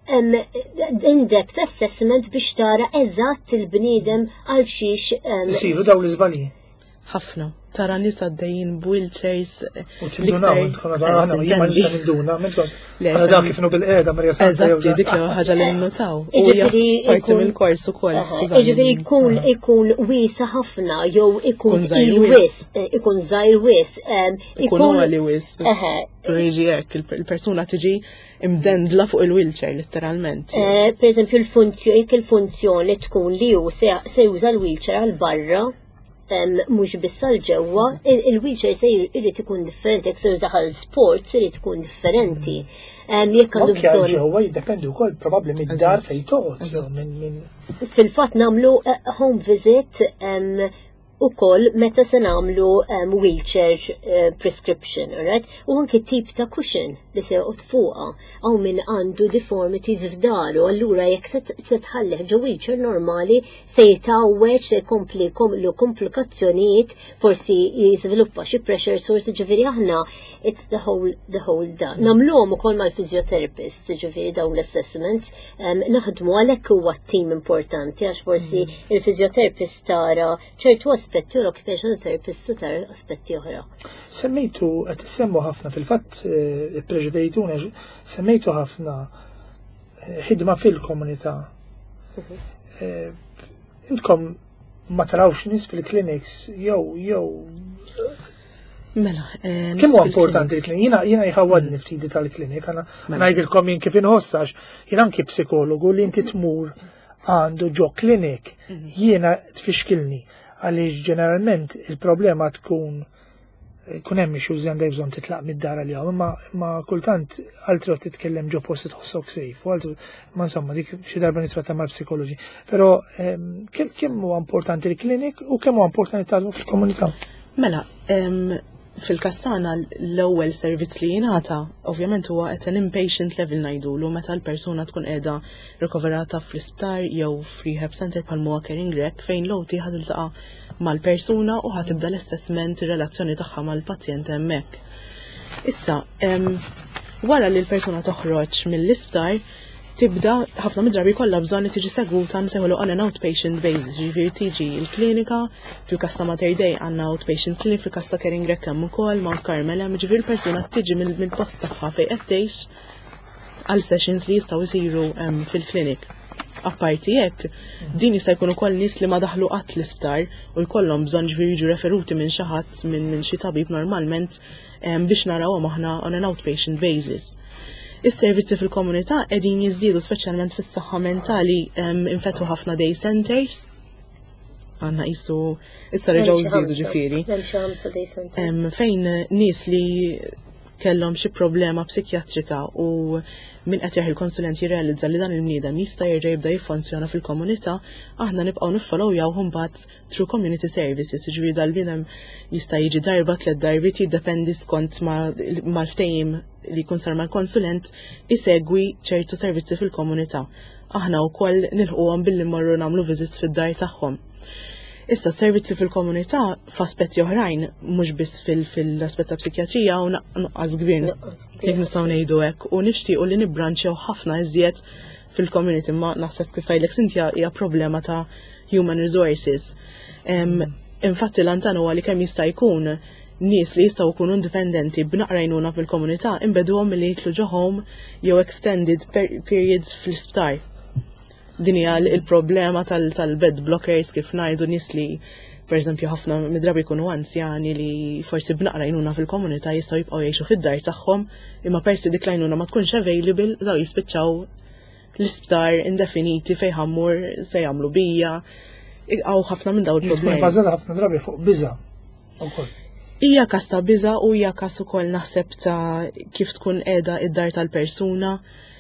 in-depth assessment biex tara eżatt il-bniedem għal xiex. Isiru daw l-iżbalji. Ħafna. Tara nies għaddejjin b'wheelchairs. U tindunaw, tkun għadha jien ma nista' ninduna, minkos. Għadha dak kif bil-qiegħda Marja Santa. Eżatt, dik ħaġa li nnutaw. U hija parti mill-kors ukoll. Jiġifieri jkun ikun wiesa ħafna jew ikun il wis, ikun żgħir wis. Ikun huwa li wis. Jiġi hekk il-persuna tiġi imdendla fuq il-wheelchair letteralment. Per eżempju l-funzjoni jekk il-funzjoni tkun li hu se juża l-wheelchair għal barra. Mhux biss għal ġewwa, il-wheelchair se jrid ikun differenti, jekk se jużaħ għal sport se jrid ikun differenti. Jekk għandu bżonn. Ġewwa jiddependi wkoll probabbli mid-dar fejn toqgħod. Fil-fatt nagħmlu home visit ukoll meta se nagħmlu wheelchair prescription, alright? U anke tip ta' cushion li se joqgħod fuqha hawn min għandu deformities f'daru, allura jekk se tħalleh ġo wheelchair normali se jitgħawweġ se jkompli jkomplu komplikazzjonijiet, forsi jiżviluppa xi pressure source, ġifieri aħna it's the whole the whole da. Nagħmluhom ukoll mal-physiotherapists, ġifieri dawn l-assessments, naħdmu għalhekk huwa team importanti għax forsi il-physiotherapist tara ċertu aspetti u l-occupational therapist tara aspetti oħra. Semmejtu qed issemmu ħafna fil-fatt ippreġedejtuna semmejtu ħafna ħidma fil-komunità. Intkom ma tarawx nies fil-clinics jew jew Mela, kemm huwa importanti l-klinik? Jiena jiena jħawwadni ftit tal-klinik, għana ngħidilkom jien kif inħossax, jien anki psikologu li inti tmur għandu ġo klinik jiena tfixkilni għaliex ġeneralment il-problema tkun kun hemm issues għandek bżonn titlaq mid-dar għalihom, imma ma kultant altri qed titkellem ġo post tħossok sejf, u altri ma insomma dik xi darba nitratta mal-psikoloġi. Però kemm huwa importanti l-klinik u kemm huwa importanti tagħmlu fil-komunità? Mela, fil-kastana l-ewwel servizz li jingħata ovvjament huwa at an inpatient level ngħidulu meta l-persuna tkun qiegħda rikoverata fl-isptar jew f'rehab center bħal huwa caring rec fejn l-owti ħad iltaqa' mal-persuna u ħatibda l-assessment ir-relazzjoni tagħha mal-pazjent hemmhekk. Issa, wara li l-persuna toħroġ mill-isptar, tibda ħafna mid-drabi kollha bżonn li tiġi segwuta nsejħulu on an outpatient basis, ġifieri tiġi l-klinika fil-każ ta' Mater Dei għandna outpatient clinic fil-każ ta' Kering Rackham ukoll Mount Carmel hemm ġifieri l-persuna tiġi mill-post tagħha fejn qed tgħix għal sessions li jistgħu jsiru fil-klinik. Apparti hekk, din jista' jkun ukoll nies li ma daħlu qatt l-isptar u jkollhom bżonn ġifieri jiġu referuti minn xi ħadd minn xi tabib normalment biex narawhom aħna on an outpatient basis. Is-servizzi fil-komunità qegħdin jiżdiedu speċjalment fis-saħħa mentali infetħu ħafna day centers. Għandna qisu issa reġgħu żdiedu ġifieri. Fejn nies li kellhom xi problema psikjatrika u min qed jaħi l-konsulent jirrealizza li dan il-bniedem jista' jerġa' jibda jiffunzjona fil-komunità, aħna nibqgħu niffollowjaw mbagħad through community services, jiġifieri dal-bniedem jista' jiġi darba tliet darbiet jiddependi skont mal-ftehim li jkun sar mal-konsulent isegwi ċertu servizzi fil-komunità. Aħna wkoll nilħquhom billi mmorru nagħmlu visits fid-dar tagħhom. Issa s-servizzi fil-komunità f'aspetti oħrajn mhux biss fil-aspett ta' psikjatrija u nuqqas kbir jekk nistgħu ngħidu hekk u nixtiequ li nibbranċjaw ħafna iżjed fil-community ma naħseb kif tajlek Sintja hija problema ta' human resources. Infatti l-antan huwa li kemm jista' jkun nies li jistgħu jkunu indipendenti b'naqrajnuna fil-komunità inbeduhom milli jitlu ġo home jew extended periods fl-isptar. Din hija il-problema tal-bed blockers kif ngħidu nies li pereżempju ħafna midrabi jkunu anzjani li forsi b'naqrajnuna fil-komunità jistgħu jibqgħu jgħixu fid-dar tagħhom imma persi dik l-għajnuna ma tkunx available daw jispiċċaw l-isptar indefiniti fejn ħammur se jagħmlu bija għaw ħafna minn dawn il-problemi. Bażata ħafna drabi fuq biża' wkoll. Hija każ ta' biża' u hija każ ukoll naħseb ta' kif tkun qiegħda id-dar tal-persuna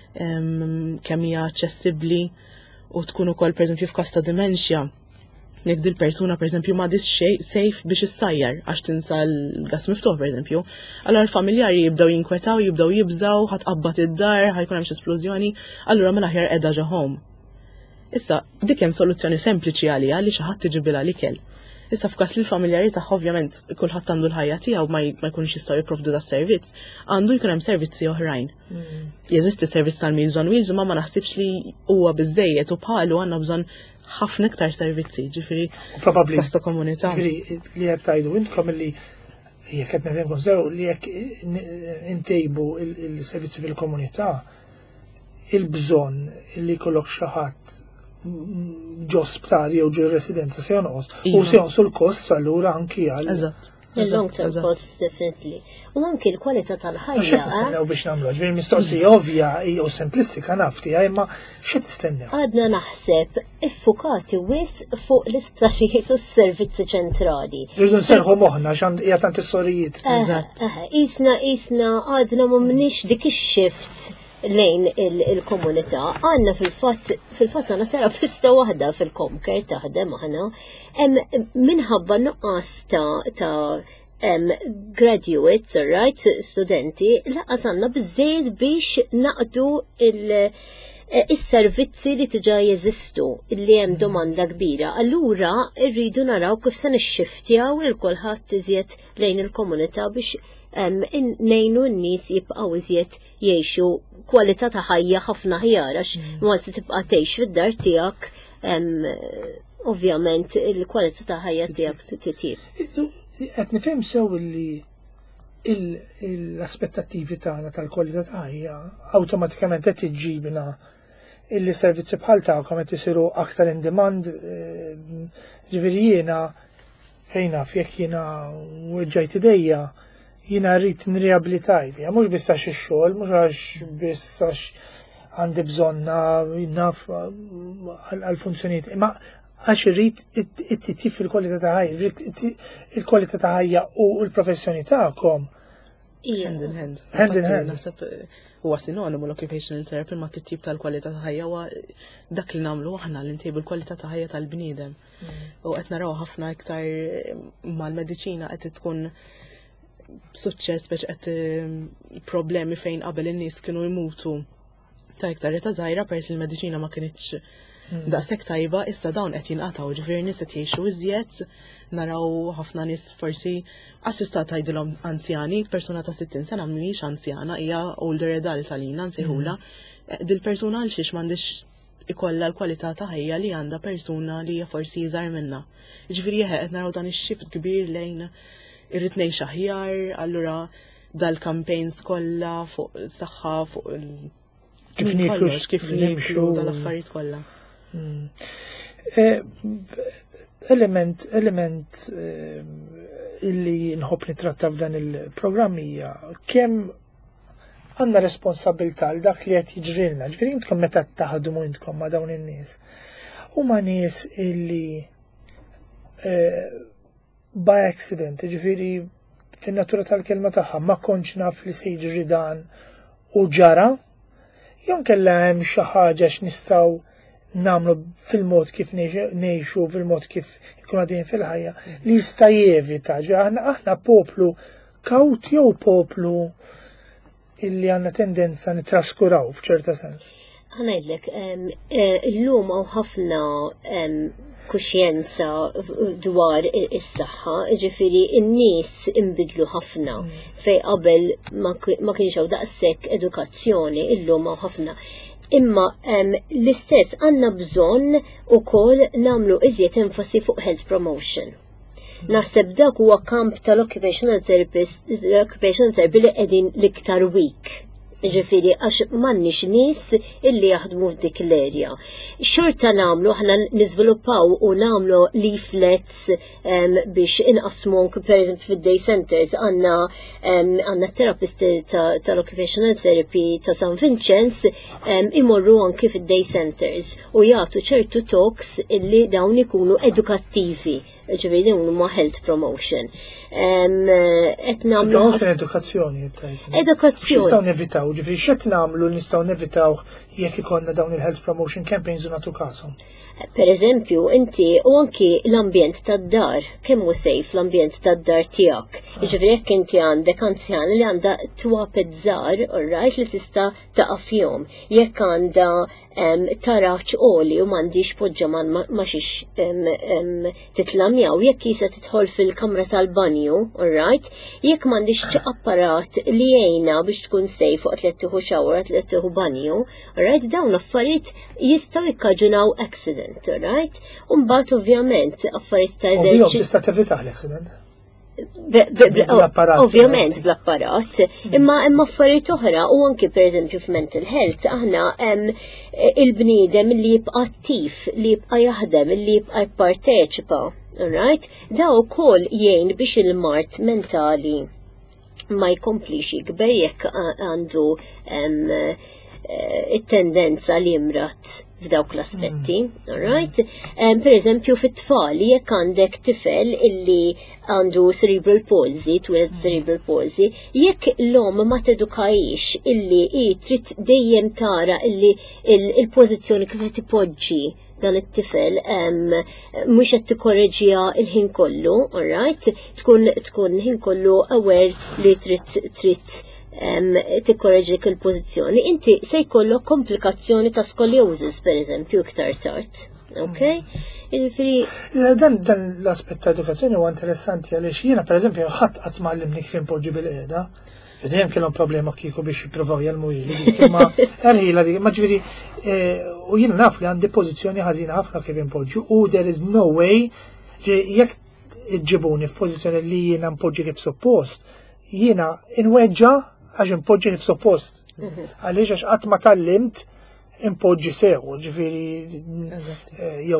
kemm hija aċċessibbli u tkun ukoll pereżempju f'każ ta' dementia. Jekk dil persuna pereżempju ma dis xejn safe biex issajjar għax tinsa l-gas miftuħ pereżempju, allura l-familjari jibdew jinkwetaw, jibdew jibżaw, ħatqabbad id-dar, ħajkun hemm xi esplużjoni, allura mela aħjar qiegħda ġo home. Issa dik hemm soluzzjoni sempliċi għaliha li xi ħadd tiġibilha l-ikel. Issa f'każ li l-familjari tagħha ovvjament kulħadd għandu l-ħajja tiegħu ma jkunx jistgħu jipprovdu das-servizz, għandu jkun hemm servizzi oħrajn. Jeżisti servizz tal-Meals on Wheels ma ma naħsibx li huwa biżejjed u bħalu għandna bżonn ħafna iktar servizzi, ġifieri probabbli ta' komunità. Ġifieri li qed tgħidu intkom li jekk qed nifhemkom sew li jekk intejbu il-servizzi fil-komunità il-bżonn li jkollok xi ħadd ġo sptari jew ġo residenza se jonqos u se jonqsu l-kost allura anki għal. Eżatt. Il-long term costs definitely. U anki l-kwalità tal-ħajja. Nistennew biex nagħmlu ġifieri mistoqsija ovvja u simplistika nafti imma x'qed tistennew? Għadna naħseb iffukati wis fuq l-isptarijiet u s-servizzi ċentrali. Rridu nserħu moħħna x'għand hija tant is-sorijiet. Eżatt. Isna isna għadna m'għamniex dik ix-shift lejn il-komunità. Għanna fil-fatt fil-fatt għandna terapista waħda fil-Comcare taħdem aħna minħabba nuqqas ta' graduates, right, studenti, laqas għandna biżżejjed biex naqdu il-servizzi li tiġa jeżistu li hemm domanda kbira. Allura rridu naraw kif se nixxiftjaw lil kulħadd iżjed lejn il-komunità biex nejnu n-nies jibqgħu iżjed jgħixu kwalità ta' ħajja ħafna ħjar għax once tibqa' tgħix fid-dar tiegħek ovvjament il-kwalità ta' ħajja tiegħek titjib. Qed nifhem sew li l-aspettattivi tagħna tal-kwalità ta' ħajja awtomatikament qed iġġibna illi servizzi bħal tagħkom qed isiru aktar in demand, ġifieri jiena fejn naf jekk jiena weġġajt idejja jina rrit nriabilitajdi, mux biss għax il-xol, mux għax biss għax għandi bżonna naf għal-funzjoniet, ma għax rrit it-tittif fil-kwalità ta' ħajja, il-kwalità ta' ħajja u l-professjoni ta'kom. Hand in hand. Hand in hand. Nasab huwa sinonimu l-occupational therapy ma t-tip tal-kwalità ta' ħajja huwa dak li nagħmlu aħna li ntejbu l-kwalità ta' ħajja tal-bniedem. U qed naraw ħafna iktar mal-mediċina qed tkun b'suċċess biex qed problemi fejn qabel in-nies kienu jmutu ta' iktar ta' żgħira pers il-mediċina ma kienitx daqshekk tajba issa dawn qed jinqataw, ġifieri nies qed jgħixu iżjed, naraw ħafna nies forsi assistat tgħidilhom anzjani, persuna ta' sittin sena mhijiex anzjana, hija older adult għalina nsejħula. Dil-persuna għal xiex m'għandix ikollha l-kwalità ta' ħajja li għandha persuna li hija forsi iżgħar minnha. Jiġifieri qed naraw dan ix-xift kbir lejn irrid ngħix aħjar, allura dal-campaigns kollha fuq is-saħħa fuq il- kif niklu kif nimxu dal-affarijiet kollha. Element, element illi nħobb nitratta f'dan il-programm hija kemm għandna responsabilità l dak li qed jiġrilna. Ġifieri intkom meta taħdmu intkom ma' dawn in-nies. Huma nies illi by accident, ġifieri fin-natura tal-kelma tagħha ma kontx naf li se jiġri dan u ġara, jew kellha hemm xi ħaġa x'nistgħu nagħmlu fil-mod kif ngħixu, fil-mod kif ikun għaddejjin fil-ħajja li jista' jevita. Aħna aħna poplu kawt jew poplu illi għandna tendenza nitraskuraw f'ċerta sens. Ħanajdlek, illum hawn ħafna kuxjenza dwar is-saħħa, ġifieri n-nies inbidlu ħafna fejn qabel ma kienx hawn daqshekk edukazzjoni, illum hawn ħafna. Imma l-istess għandna bżonn ukoll nagħmlu iżjed enfasi fuq health promotion. Naħseb dak huwa kamp tal-occupational therapist, l-occupational therapy li qegħdin l-iktar weak. Ġifieri għax m'għandniex nies illi jaħdmu f'dik l-erja. Xorta nagħmlu aħna niżviluppaw u nagħmlu leaflets biex inqasmu anke pereżempju fid-day centers għandna għandna therapist tal-occupational therapy ta' San Vincenz imorru anke fid-day centers u jagħtu ċertu talks illi dawn ikunu edukattivi. Ġifieri dawn huma health promotion. Qed nagħmlu edukazzjoni. Edukazzjoni. Nistgħu nevitaw, ġifieri x'qed nagħmlu li nistgħu nevitaw jekk ikollna dawn il-health promotion campaigns u nagħtu każhom. Per eżempju, inti u anki l-ambjent tad-dar, kemm hu sejf l-ambjent tad-dar tiegħek. Jiġifieri jekk inti għandek anzjan li għandha twaped żgħar, orrajt li tista' taqa' fihom. Jekk għandha taraċ oli u m'għandix poġġa ma xiex titlamjaw, jekk jisa tidħol fil-kamra tal-banju, orrajt, jekk m'għandix apparat li jgħinha biex tkun sejf waqt li tieħu xawra, li tieħu banju, orrajt dawn affarijiet jistgħu jikkaġunaw accident. Right? Umbat ovvjament affarijiet ta' eżerċizzju. Tista' tevitaħ l-accident. Ovvjament bl-apparat, imma hemm affarijiet oħra u anke pereżempju f'mental health aħna hemm il-bniedem li jibqa' attiv, li jibqa' jaħdem, li jibqa' jipparteċipa, right? Da wkoll jgħin biex il-mart mentali ma jkomplix jikber jekk għandu it-tendenza li jimrat f'dawk l-aspetti, alright? Per eżempju fit-tfal, jekk għandek tifel illi għandu cerebral palsy, twelve cerebral palsy, jekk l-om ma tedukajix illi i trid dejjem tara illi il-pożizzjoni kif qed ipoġġi dan it-tifel mhux qed tikkorreġija l-ħin kollu, alright? Tkun tkun ħin kollu aware li trid trid tikkorreġik il-pożizzjoni, inti se jkollok komplikazzjoni ta' scoliosis pereżempju iktar tard. Okay? Dan dan l-aspett ta' edukazzjoni huwa interessanti għaliex jiena pereżempju ħadd qatt m'allimni kif impoġġi bil-qiegħda. Dejjem kellhom problema kieku biex jippruvaw jelmu ili, imma erħila dik, ma ġifieri u jiena naf li għandi pożizzjoni ħażina ħafna kif impoġġi u there is no way jekk iġġibuni f'pożizzjoni li jiena mpoġġi kif suppost, jiena inweġġa għax impoġġi kif suppost. Għaliex għax qatt ma tallimt impoġġi sew, ġifieri jew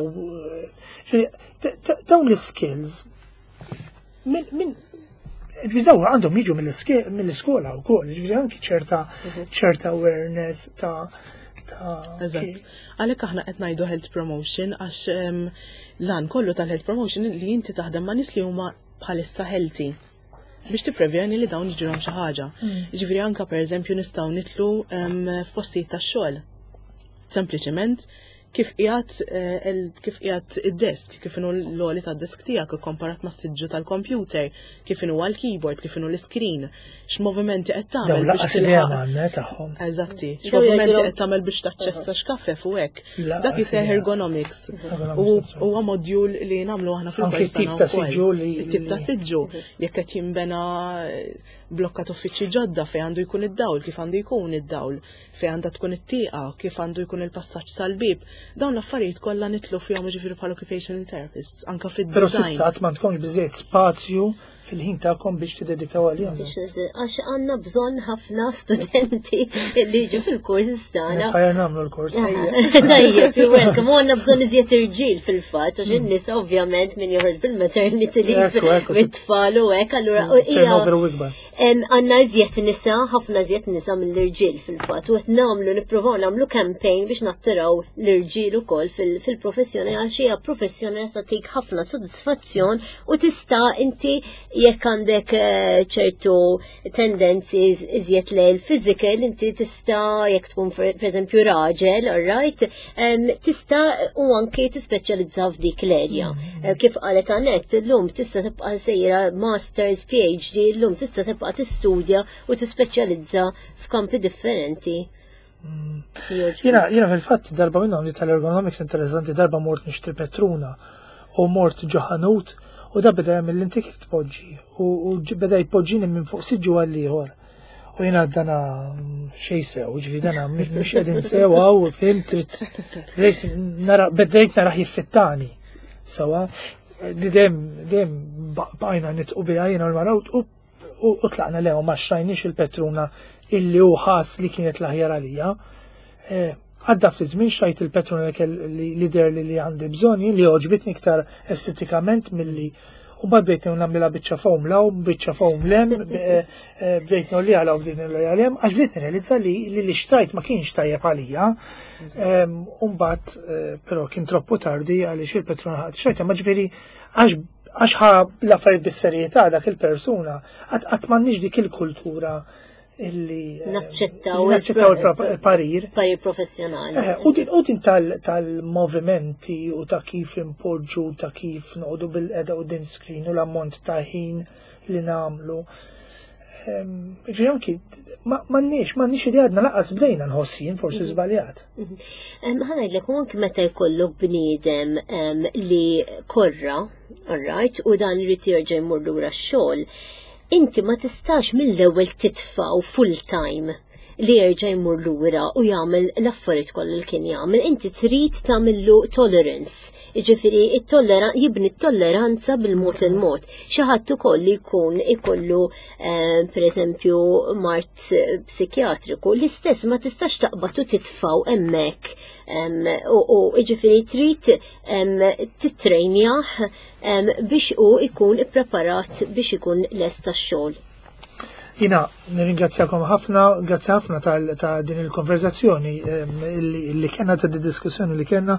dawn l-skills min ġifieri dawn għandhom jiġu mill-iskola wkoll, ġifieri anki ċerta ċerta awareness ta' Eżatt. Għalhekk aħna qed ngħidu health promotion għax lan kollu tal-health promotion li inti taħdem ma' nies li huma bħalissa healthy biex tipprevjeni li dawn jiġilhom xi ħaġa. Jiġifieri anke pereżempju nistgħu nitlu f'postijiet tax-xogħol. Sempliċement kif qiegħed kif qiegħed id-desk, kif inhu l-loli tad-desk tiegħek ikkomparat mas-siġġu tal-computer, kif inhu l-keyboard, kif inhu l-iskrin, x'movimenti qed tagħmel biex tilħaq tagħhom. Eżatti, x'movimenti qed tagħmel biex taċċessa x'kaffef u hekk. Dak isejħ ergonomics. U huwa modjul li nagħmlu aħna fil-kors tagħna. Tip ta' siġġu jekk qed jinbena blokkat uffiċċji ġodda fejn għandu jkun id-dawl, kif għandu jkun id-dawl, fejn għandha tkun it-tieqa, kif għandu jkun il-passaġġ sal-bib. Dawn l-affarijiet kollha nitlu fihom ġifieri bħala occupational therapists, anke fid-design. Però s'issa qatt ma tkunx biżejjed spazju fil-ħin tagħkom biex tidedikaw għalihom. Għax għandna bżonn ħafna studenti li jiġu fil-kors tagħna. Ħajja nagħmlu l-kors. Tajjeb, welcome. U għandna bżonn iżjed irġiel fil-fatt, għax in-nisa ovvjament min joħroġ bil-maternity leave mit-tfal u hekk, allura għandna iżjed nisa, ħafna iżjed nisa mill-irġiel fil-fatt, u qed nagħmlu nippruvaw nagħmlu campaign biex nattiraw l-irġiel ukoll fil-professjoni għax hija professjoni se tagħtik ħafna sodisfazzjon u tista' inti jekk għandek ċertu tendenzi iżjed lejl physical, inti tista' jekk tkun pereżempju raġel, alright, tista' u anke tispeċjalizza f'dik l-erja. Kif qalet Annette, llum tista' tibqa' sejra masters, PhD, llum tista' tibqa' tistudja u tispeċjalizza f'kampi differenti. Jiena jiena fil-fatt darba minnhom li tal-ergonomics interessanti darba mort nixtri Petruna u mort ġoħanut. U da beda jagħmel inti kif tpoġġi u beda jpoġġini minn fuq siġġu għal ieħor. U jiena dana xejn sew, ġifieri dana mhux qegħdin sewwa u fimt trid nara bedejt naraħ jiffittani. Sewwa li dejjem dejjem baqajna nitqu biha jiena l-mara u tlaqna lew ma xrajniex il-Petruna illi hu ħass li kienet l-aħjar għalija. Għadda ftit żmien xajt il-Petruna li der li għandi bżonn li oġbitni iktar estetikament milli u mbagħad bdejt nagħmilha biċċa foam law, biċċa foam lem, bdejt nolliha law bdejt nolliha lem, għax bdejt nirrealizza li li xtrajt ma kienx tajjeb għalija. U mbagħad però kien troppu tardi għaliex il-Petruna ħadd xtrajtha ma ġifieri għax ħa l-affarijiet bis-serjetà dak il-persuna qatt m'għandniex dik il-kultura illi naċċettaw il-parir parir professjonali. U din tal-movimenti u ta' kif impoġġu, ta' kif noqogħdu bil-qeda u din screen u l-ammont ta' ħin li nagħmlu. Ġifieri anki m'għandniex m'għandniex idea għadna laqas bdejna nħossin forsi żbaljat. Ħanajdlek u anke meta jkollok bniedem li korra, alright, u dan irid jerġa' jmur lura x-xogħol. Inti ma tistax mill-ewwel titfa'w full time li jerġa' jmur lura u jagħmel l-affarijiet kollha li kien jagħmel, inti trid tagħmillu tolerance. Jiġifieri jibni t-tolleranza bil-mod il-mod. Xi ħadd ukoll li jkun ikollu pereżempju mart psikjatriku l-istess ma tistax taqbad u titfa'w hemmhekk. U jiġifieri trid titrejnjah biex hu jkun ippreparat biex ikun lest tax-xogħol. Jina, nirringrazzjakom ħafna, grazzi ħafna ta' din il-konverzazzjoni li kena ta' di diskussjoni li kena.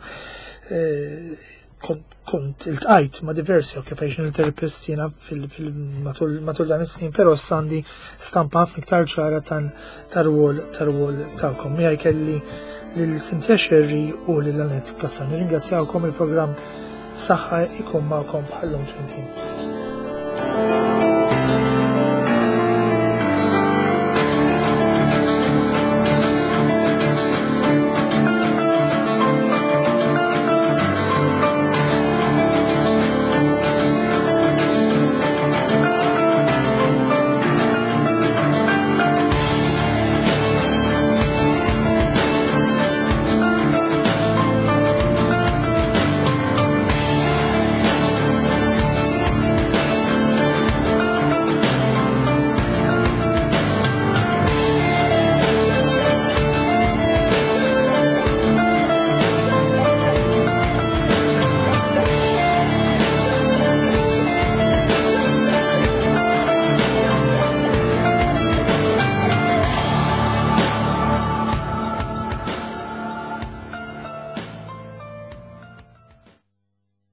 Kont il-tqajt ma' diversi occupational therapists jina matul dan is-snin, però sandi stampa ħafna iktar ċara tar-rwol tar-rwol tagħkom. Miegħi kelli lil Cynthia Xerri u lil Annette Kassan. Nirringrazzjawkom il-programm saħħa ikun magħkom bħallum twenty.